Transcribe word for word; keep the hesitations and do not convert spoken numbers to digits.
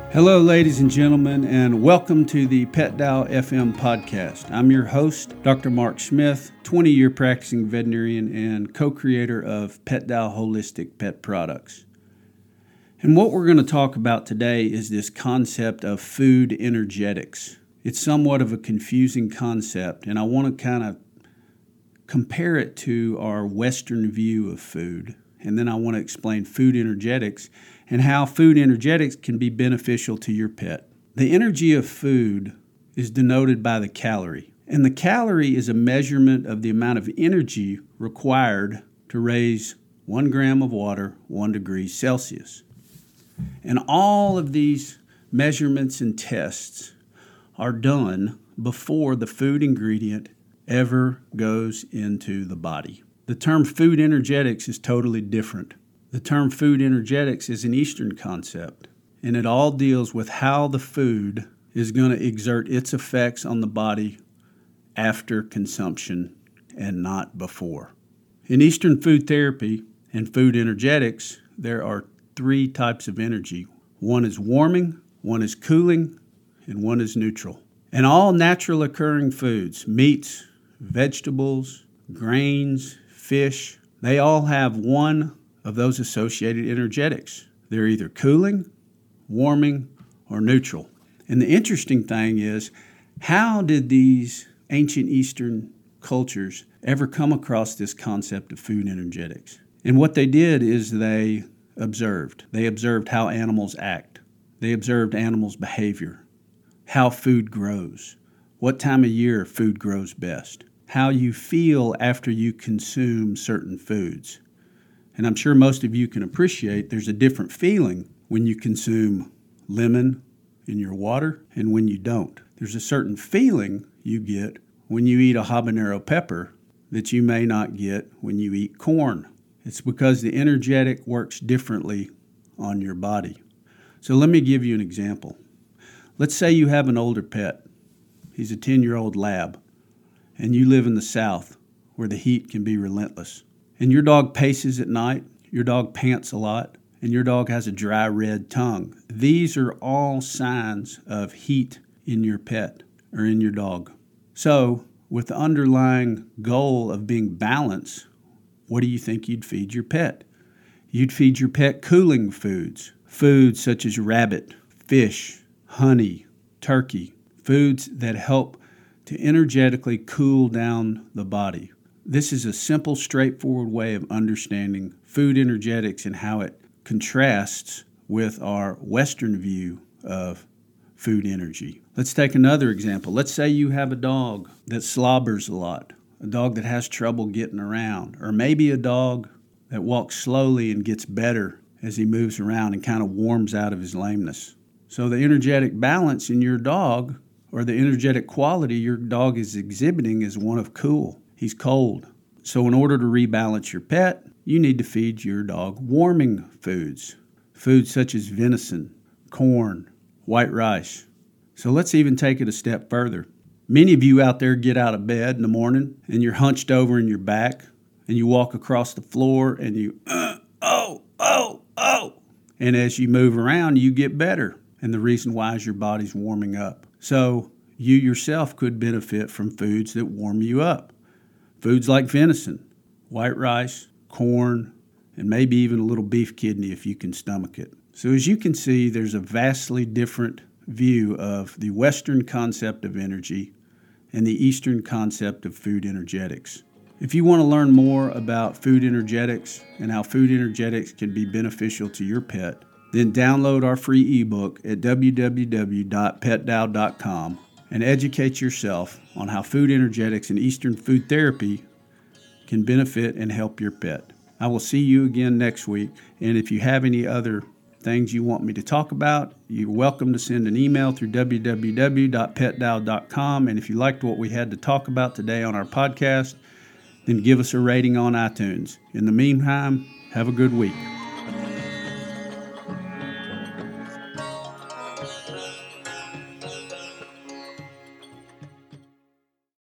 Hello, ladies and gentlemen, and welcome to the PetDow F M podcast. I'm your host, Doctor Mark Smith, twenty-year practicing veterinarian and co-creator of PetDow Holistic Pet Products. And what we're going to talk about today is this concept of food energetics. It's somewhat of a confusing concept, and I want to kind of compare it to our Western view of food. And then I want to explain food energetics and how food energetics can be beneficial to your pet. The energy of food is denoted by the calorie. And the calorie is a measurement of the amount of energy required to raise one gram of water, one degree Celsius. And all of these measurements and tests are done before the food ingredient ever goes into the body. The term food energetics is totally different. The term food energetics is an Eastern concept, and it all deals with how the food is going to exert its effects on the body after consumption and not before. In Eastern food therapy and food energetics, there are three types of energy. One is warming, one is cooling, and one is neutral. And all natural occurring foods, meats, vegetables, grains, fish, they all have one of those associated energetics. They're either cooling, warming, or neutral. And the interesting thing is, how did these ancient Eastern cultures ever come across this concept of food energetics? And what they did is they observed. They observed how animals act. They observed animals' behavior, how food grows, what time of year food grows best, how you feel after you consume certain foods. And I'm sure most of you can appreciate there's a different feeling when you consume lemon in your water and when you don't. There's a certain feeling you get when you eat a habanero pepper that you may not get when you eat corn. It's because the energetic works differently on your body. So let me give you an example. Let's say you have an older pet. He's a ten-year-old lab, and you live in the South where the heat can be relentless. And your dog paces at night, your dog pants a lot, and your dog has a dry red tongue. These are all signs of heat in your pet or in your dog. So with the underlying goal of being balanced, what do you think you'd feed your pet? You'd feed your pet cooling foods, foods such as rabbit, fish, honey, turkey, foods that help to energetically cool down the body. This is a simple, straightforward way of understanding food energetics and how it contrasts with our Western view of food energy. Let's take another example. Let's say you have a dog that slobbers a lot, a dog that has trouble getting around, or maybe a dog that walks slowly and gets better as he moves around and kind of warms out of his lameness. So the energetic balance in your dog, or the energetic quality your dog is exhibiting, is one of cool. He's cold. So in order to rebalance your pet, you need to feed your dog warming foods. Foods such as venison, corn, white rice. So let's even take it a step further. Many of you out there get out of bed in the morning and you're hunched over in your back and you walk across the floor and you, uh, oh, oh, oh. And as you move around, you get better. And the reason why is your body's warming up. So you yourself could benefit from foods that warm you up. Foods like venison, white rice, corn, and maybe even a little beef kidney if you can stomach it. So as you can see, there's a vastly different view of the Western concept of energy and the Eastern concept of food energetics. If you want to learn more about food energetics and how food energetics can be beneficial to your pet, then download our free ebook at w w w dot pet dow dot com and educate yourself on how food energetics and Eastern food therapy can benefit and help your pet. I will see you again next week, and if you have any other things you want me to talk about, you're welcome to send an email through w w w dot pet dow dot com, and if you liked what we had to talk about today on our podcast, then give us a rating on iTunes. In the meantime, have a good week.